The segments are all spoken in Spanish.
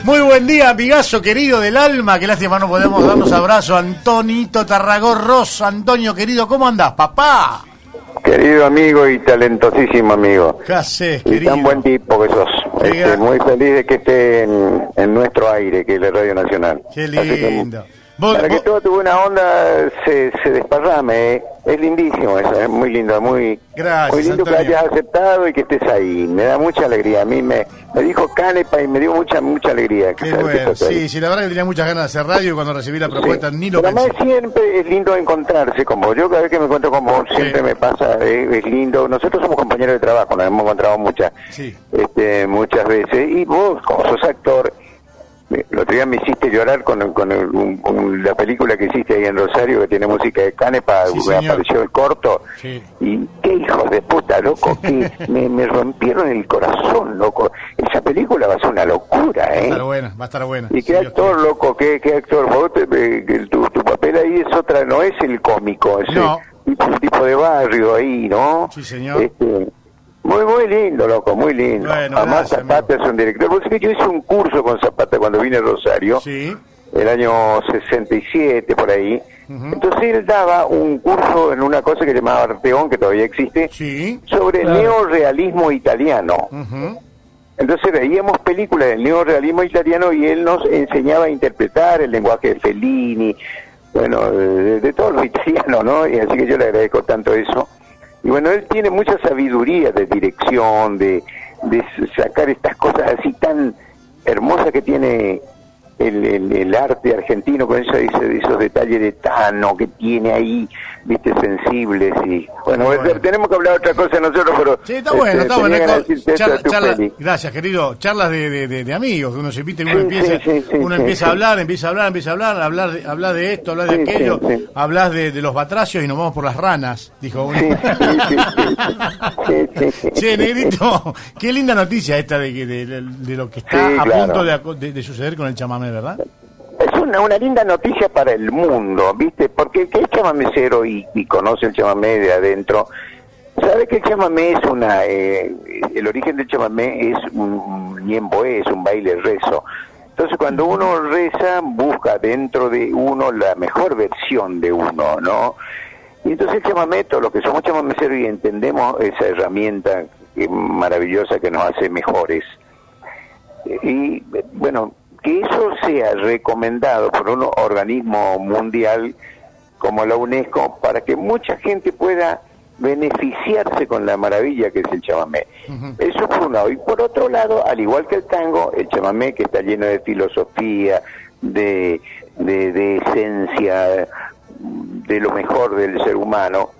Muy buen día, amigazo querido del alma. Qué lástima no podemos darnos abrazos. Antonito Tarragorros. Antonio, querido, ¿cómo andás, papá? Querido amigo y talentosísimo amigo. ¿Qué haces, y querido? tan buen tipo que sos. Muy feliz de que esté en nuestro aire, que es la Radio Nacional. Qué lindo. Para que toda tu buena onda se desparrame, es lindísimo eso, es muy lindo, muy lindo, Antonio, que hayas aceptado y que estés ahí. Me da mucha alegría. A mí me dijo Canepa y me dio mucha alegría. Qué bueno. Sí, la verdad que tenía muchas ganas de hacer radio y cuando recibí la propuesta ni lo pensé. Además siempre es lindo encontrarse con vos. Yo cada vez que me encuentro con vos siempre me pasa, es lindo. Nosotros somos compañeros de trabajo, nos hemos encontrado muchas veces. Y vos, como sos actor, el otro día me hiciste llorar con la película que hiciste ahí en Rosario, que tiene música de Canepa, apareció el corto. Sí. Y qué hijos de puta, loco, que me rompieron el corazón, loco. Esa película va a ser una locura, Va a estar buena. Y qué actor, loco, qué actor. Vos, tu papel ahí es otra, no es el cómico, es un tipo de barrio ahí, ¿no? Sí, señor. Muy lindo, loco, muy lindo. Bueno, además Zapata es un director. Vos sabés que yo hice un curso con Zapata cuando vine a Rosario, el año 67, por ahí. Entonces él daba un curso en una cosa que llamaba Arteón, que todavía existe, sobre neorrealismo italiano. Entonces veíamos películas del neorrealismo italiano y él nos enseñaba a interpretar el lenguaje de Fellini, bueno, de todos los italianos, ¿no? Y así que yo le agradezco tanto eso. Y bueno, él tiene mucha sabiduría de dirección, de sacar estas cosas así tan hermosas que tiene el arte argentino, con esos detalles de Tano que tiene ahí, viste, sensibles. Y bueno, tenemos que hablar otra cosa nosotros, pero sí, está bueno, está bueno. Gracias, querido. Charlas de amigos, que uno se invita y uno empieza a hablar, hablar de esto, hablar de aquello, hablas de los batracios y nos vamos por las ranas, dijo uno. Che, Negrito, qué linda noticia esta de lo que está a punto de suceder con el chamamé, ¿verdad? Es una linda noticia para el mundo, ¿viste? Porque el que es chamamecero y conoce el chamamé de adentro, sabe que el chamamé es el origen del chamamé es un ñemboé, es un baile rezo. Entonces cuando uno reza, busca dentro de uno la mejor versión de uno, ¿no? Y entonces el chamamé, todos los que somos chamameceros y entendemos esa herramienta maravillosa que nos hace mejores. Y bueno, que eso sea recomendado por un organismo mundial como la UNESCO para que mucha gente pueda beneficiarse con la maravilla que es el chamamé. Eso por un lado. Y por otro lado, al igual que el tango, el chamamé, que está lleno de filosofía, de esencia, de lo mejor del ser humano,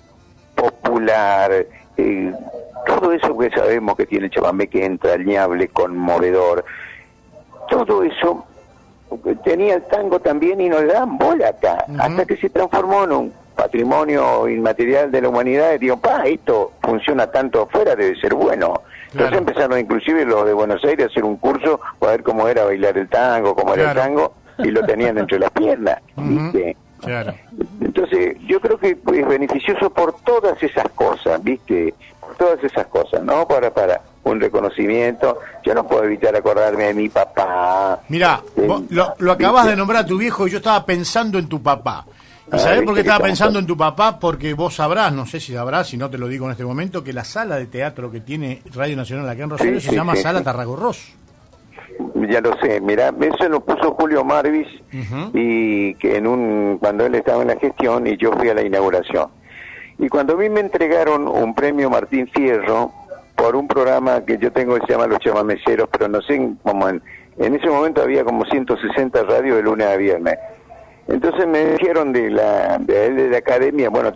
popular, todo eso que sabemos que tiene el chamamé, que es entrañable, conmovedor, todo eso tenía el tango también y no le dan bola acá, hasta que se transformó en un patrimonio inmaterial de la humanidad. Y digo, esto funciona tanto afuera, debe ser bueno. Entonces empezaron inclusive los de Buenos Aires a hacer un curso para ver cómo era bailar el tango, cómo era el tango, y lo tenían entre las piernas, ¿viste? Claro. Entonces yo creo que es beneficioso por todas esas cosas, ¿viste? Por todas esas cosas, ¿no? Para un reconocimiento. Yo no puedo evitar acordarme de mi papá. Mirá, vos lo acabás de nombrar a tu viejo y yo estaba pensando en tu papá. ¿Y sabés por qué estaba pensando en tu papá? Porque vos sabrás, no sé si sabrás, si no te lo digo en este momento, que la sala de teatro que tiene Radio Nacional acá en Rosario se llama Sala Tarragorros. Ya lo sé, mirá, eso lo puso Julio Marvis, y que cuando él estaba en la gestión y yo fui a la inauguración. Y cuando a mí me entregaron un premio Martín Fierro por un programa que yo tengo que se llama Los Chamameceros, pero no sé cómo en ese momento había como 160 radios de lunes a viernes. Entonces me dijeron de la academia, bueno,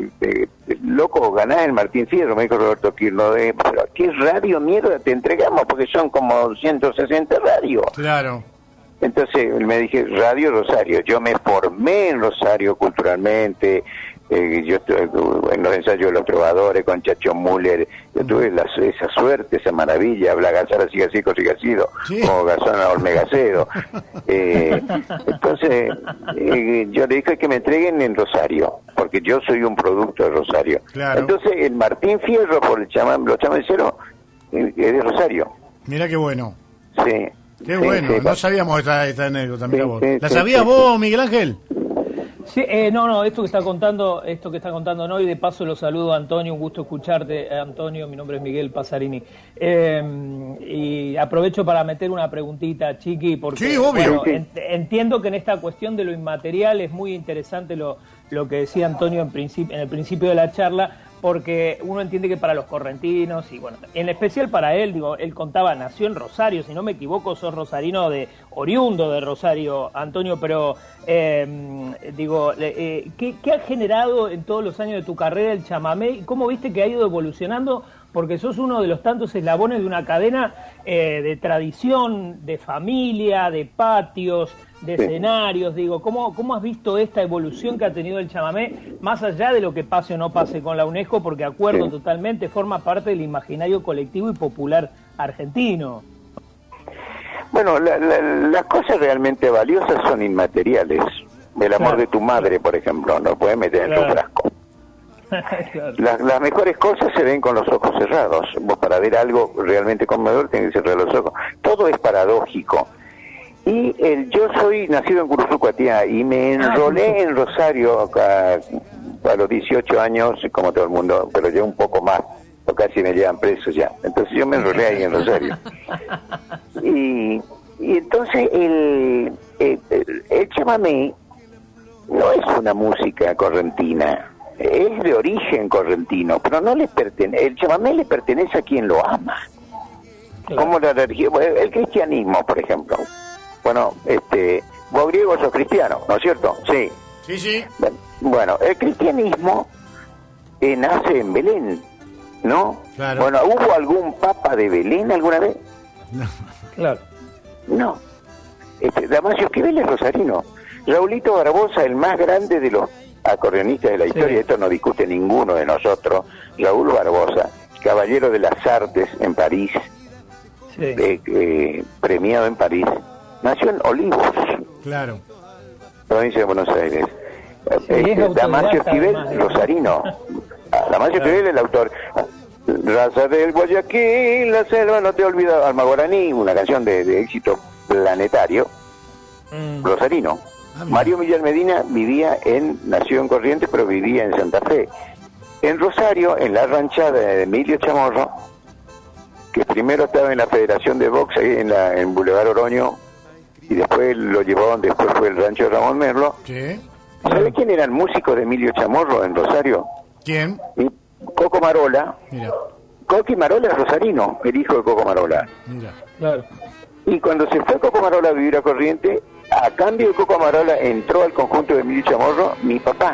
loco, ganás el Martín Fierro, me dijo Roberto Quirno, pero ¿qué radio mierda te entregamos? Porque son como 160 radios. Claro. Entonces me dije, Radio Rosario. Yo me formé en Rosario culturalmente, yo estuve en los ensayos de los trovadores con Chacho Müller, yo tuve esa suerte, esa maravilla, habla Gazara Sigacico Sigacido, como Gazana Olmegacedo. Entonces yo le dije que me entreguen en Rosario, porque yo soy un producto de Rosario. Claro. Entonces el Martín Fierro por los chamameceros es de Rosario. Mira qué bueno. Sí. Qué bueno, sí, no sabíamos esta anécdota, mira vos. Sí, ¿La sí, sabías sí. vos, Miguel Ángel? Sí, no, esto que está contando no, y de paso lo saludo a Antonio, un gusto escucharte, Antonio, mi nombre es Miguel Pasarini. Y aprovecho para meter una preguntita, Chiqui, porque Sí, obvio. bueno, entiendo que en esta cuestión de lo inmaterial es muy interesante lo que decía Antonio en el principio de la charla, porque uno entiende que para los correntinos, y bueno, en especial para él, digo, él contaba, nació en Rosario, si no me equivoco, sos rosarino oriundo de Rosario, Antonio, pero digo, ¿qué ha generado en todos los años de tu carrera el chamamé y cómo viste que ha ido evolucionando? Porque sos uno de los tantos eslabones de una cadena de tradición, de familia, de patios, de escenarios, digo, ¿cómo has visto esta evolución que ha tenido el chamamé, más allá de lo que pase o no pase con la UNESCO, porque acuerdo totalmente, forma parte del imaginario colectivo y popular argentino? Bueno, las cosas realmente valiosas son inmateriales. El amor de tu madre, por ejemplo, no puedes meter en tu frasco. Claro. Las mejores cosas se ven con los ojos cerrados. Vos para ver algo realmente conmovedor tenés que cerrar los ojos. Todo es paradójico. Y yo soy nacido en Curuzucuatiá y me enrolé en Rosario a los 18 años, como todo el mundo, pero yo un poco más, o casi me llevan preso ya. Entonces yo me enrolé ahí en Rosario. Y entonces el chamamé no es una música correntina. Es de origen correntino, pero no le pertenece. El chamamé le pertenece a quien lo ama. Claro. Como la religión, el cristianismo, por ejemplo. Bueno, vos griego sos cristiano, ¿no es cierto? Sí. Sí, sí. Bueno, el cristianismo nace en Belén, ¿no? Claro. Bueno, ¿hubo algún papa de Belén alguna vez? No. Claro. No. Damasio Esquivel es rosarino. Raulito Barbosa, el más grande de los acordeonistas de la historia, esto no discute ninguno de nosotros, Raúl Barbosa, caballero de las artes en París, premiado en París, nació en Olivos, claro, provincia de Buenos Aires. Damasio Esquivel, rosarino. Damasio Esquivel, el autor. Raza del Guayaquil, la selva no te olvida, Almaguaraní, una canción de éxito planetario, rosarino. Mario Millán Medina nació en Corrientes, pero vivía en Santa Fe. En Rosario, en la ranchada de Emilio Chamorro, que primero estaba en la Federación de Box, ahí en Boulevard Oroño, y después lo llevó donde después fue el rancho de Ramón Merlo. ¿Qué? ¿Sabe quién era el músico de Emilio Chamorro en Rosario? ¿Quién? Coco Marola. Mira. Coqui Marola es rosarino, el hijo de Coco Marola. Mira. Claro. Y cuando se fue Coco Marola a vivir a Corrientes, a cambio de Coco Marola entró al conjunto de Emilio Chamorro mi papá.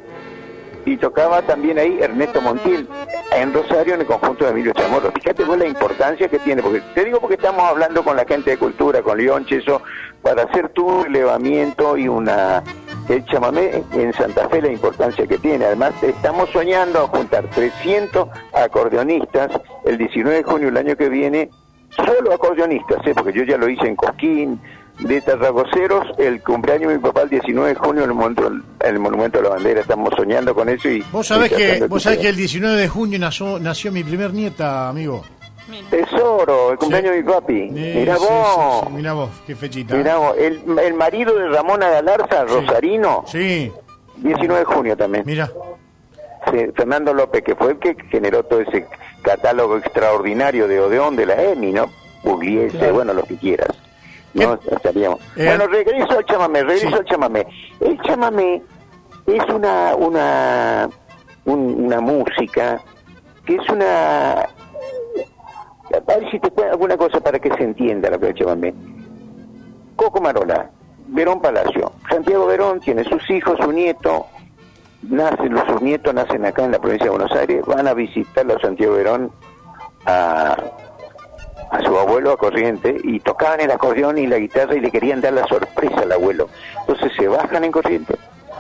Y tocaba también ahí Ernesto Montiel, en Rosario, en el conjunto de Emilio Chamorro. Fíjate vos la importancia que tiene, porque te digo porque estamos hablando con la gente de cultura, con Leonche, eso, para hacer tu relevamiento y el chamamé en Santa Fe, la importancia que tiene. Además, estamos soñando a juntar 300 acordeonistas el 19 de junio del año que viene, solo acordeonistas, porque yo ya lo hice en Cosquín, de Tarragoceros, el cumpleaños de mi papá el 19 de junio en el Monumento a la Bandera. Estamos soñando con eso. Y vos sabés que el 19 de junio nació mi primer nieta, amigo. Tesoro, el cumpleaños de mi papi. Mirá vos. Sí, mirá vos, qué fechita. Mirá vos, el marido de Ramona Galarza, rosarino. Sí. 19 de junio también. Mira. Sí, Fernando López, que fue el que generó todo ese catálogo extraordinario de Odeón, de la EMI, ¿no? Pugliese, claro. Bueno, lo que quieras. No estaríamos. Bueno, regreso al chamamé. El chamamé es una música que es una... A ver si te cuento alguna cosa para que se entienda lo que es el chamamé. Coco Marola, Verón Palacio. Santiago Verón tiene sus hijos, su nieto. Sus nietos nacen acá en la provincia de Buenos Aires. Van a visitarlo a Santiago Verón a su abuelo a Corrientes, y tocaban el acordeón y la guitarra y le querían dar la sorpresa al abuelo. Entonces se bajan en Corrientes,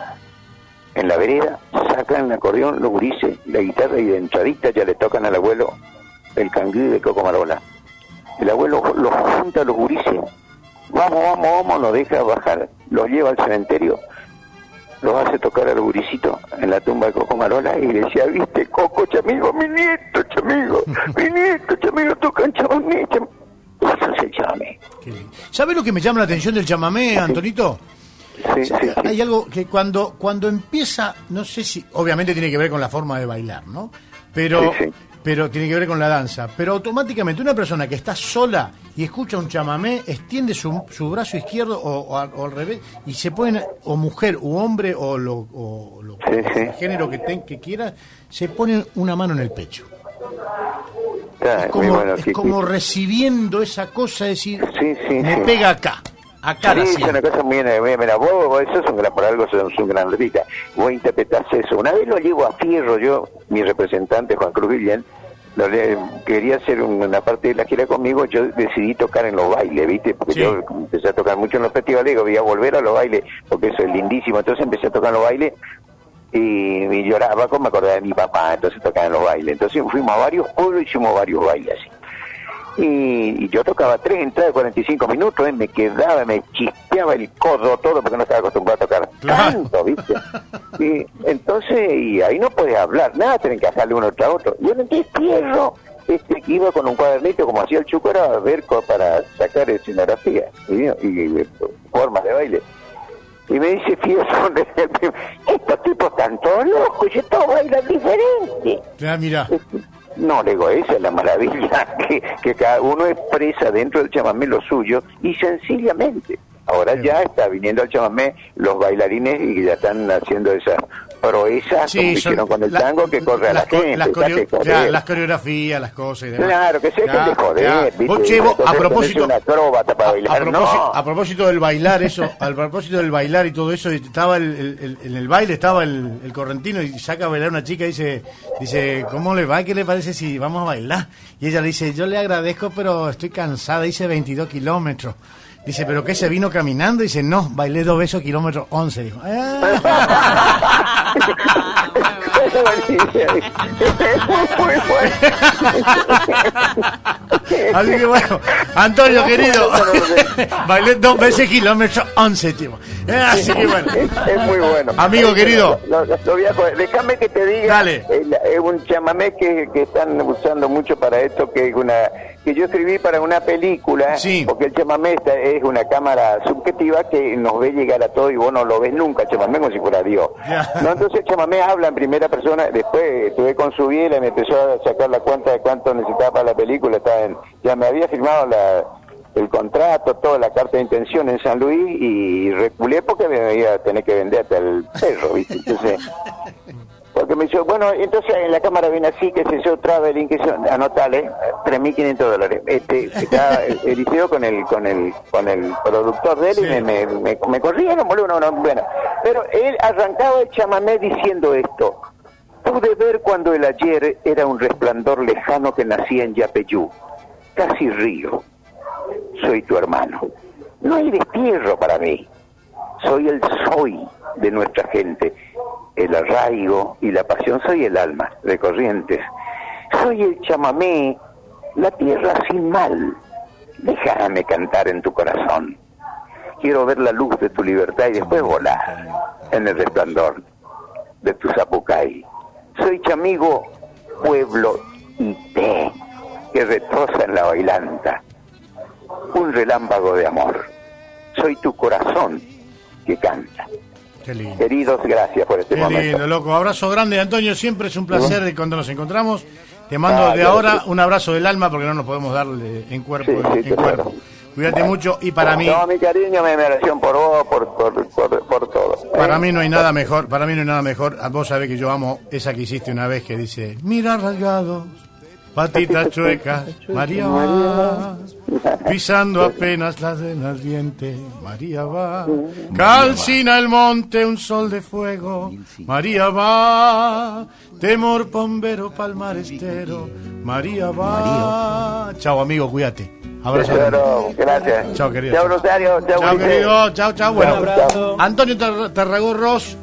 en la vereda, sacan el acordeón, los gurises, la guitarra, y de entradita ya le tocan al abuelo el canguí de Coco Marola. El abuelo los junta a los gurises, vamos, los deja bajar, los lleva al cementerio, los hace tocar al guricito en la tumba de Coco Marola y le decía, viste, Coco, chamigo, mi nieto, chamigo, tocan chamamé, Eso es el chamamé. ¿Sabes lo que me llama la atención del chamamé, Antonito? Sí. Hay algo que cuando empieza, no sé si, obviamente tiene que ver con la forma de bailar, ¿no? Pero tiene que ver con la danza. Pero automáticamente una persona que está sola y escucha un chamamé, extiende su brazo izquierdo o al revés, y se ponen, o mujer, o hombre, o el género que quiera, se ponen una mano en el pecho. Es como recibiendo esa cosa, es decir, me pega acá. Sí, es una cosa muy mira, vos eso por algo sos un gran artista. Vos interpretás eso. Una vez lo llevo a Fierro, yo, mi representante Juan Cruz Guillén, quería hacer una parte de la gira conmigo, yo decidí tocar en los bailes, ¿viste? Porque yo empecé a tocar mucho en los festivales, digo, voy a volver a los bailes, porque eso es lindísimo. Entonces empecé a tocar en los bailes y lloraba, como me acordaba de mi papá, entonces tocaba en los bailes. Entonces fuimos a varios pueblos y hicimos varios bailes así. Y yo tocaba 3 entradas de 45 minutos, me quedaba, me chispeaba el codo todo porque no estaba acostumbrado a tocar tanto, ¿viste? Y entonces, y ahí no podés hablar nada, tienen que hacerle uno tras otro. Y bueno, entonces Fierro que iba con un cuadernito como hacía el Chuco, era a ver para sacar escenografía y formas de baile. Y me dice Fierro, estos tipos están todos locos, y todos bailan diferente. Mira. No, le digo, esa es la maravilla, que cada uno expresa dentro del chamamé lo suyo y sencillamente. Ahora ya está viniendo al chamamé los bailarines y ya están haciendo esas proezas como hicieron con el tango, que corre a la gente. Las coreografías, las cosas y demás. Claro, que sé que te joder, ¿viste? Chevo, a propósito, una acróbata para bailar, a propósito del bailar, y todo eso, estaba en el baile, estaba el correntino y saca a bailar una chica y dice, ¿cómo le va? ¿Qué le parece si vamos a bailar? Y ella le dice, yo le agradezco, pero estoy cansada, hice 22 kilómetros. Dice, ¿pero qué, se vino caminando? Dice, no, bailé 2 veces kilómetros 11. Dijo, Así que bueno, Antonio querido, bailé 2 veces kilómetros 11, tío. Así que bueno. Es muy bueno. Amigo querido. Déjame que te diga. Dale. Es un chamamé que están usando mucho para esto, que es que yo escribí para una película, porque el chamamé es una cámara subjetiva que nos ve llegar a todo y vos no lo ves nunca, el chamamé, como si fuera Dios. No, entonces el chamamé habla en primera persona, después estuve con su vida y me empezó a sacar la cuenta de cuánto necesitaba para la película, ya me había firmado el contrato, toda la carta de intención en San Luis y reculé porque me iba a tener que vender hasta el perro, ¿viste? Entonces, porque me dijo, bueno, entonces en la cámara viene así, que se yo traveling, que yo, anotale, $3.500. Estaba Eliseo con el productor de él y me corrieron, boludo, bueno. Pero él arrancaba el chamamé diciendo esto: pude ver cuando el ayer era un resplandor lejano que nacía en Yapeyú, casi río. Soy tu hermano. No hay destierro para mí. Soy el soy de nuestra gente. El arraigo y la pasión, soy el alma de Corrientes, soy el chamamé, la tierra sin mal, déjame cantar en tu corazón, quiero ver la luz de tu libertad y después volar en el resplandor de tu zapucay, soy chamigo, pueblo y té que retroza en la bailanta, un relámpago de amor, soy tu corazón que canta. Qué lindo. Queridos, gracias por este momento. Qué lindo, loco. Abrazo grande, Antonio. Siempre es un placer cuando nos encontramos. Te mando de ahora un abrazo del alma porque no nos podemos darle en cuerpo. Cuerpo. Cuídate mucho y para mí... No, mi cariño, mi admiración por vos, por todo. Para mí no hay nada mejor. Vos sabés que yo amo esa que hiciste una vez que dice: mira rasgados, patitas chuecas, María va, pisando apenas las del diente, María va, calcina el monte un sol de fuego, María va, temor bombero palmar estero, María va. Chao, amigo, cuídate. Abrazo. Gracias. Chao, querido. Chao, Rosario. Chao, querido. Chao. Bueno, Antonio Tarragorros.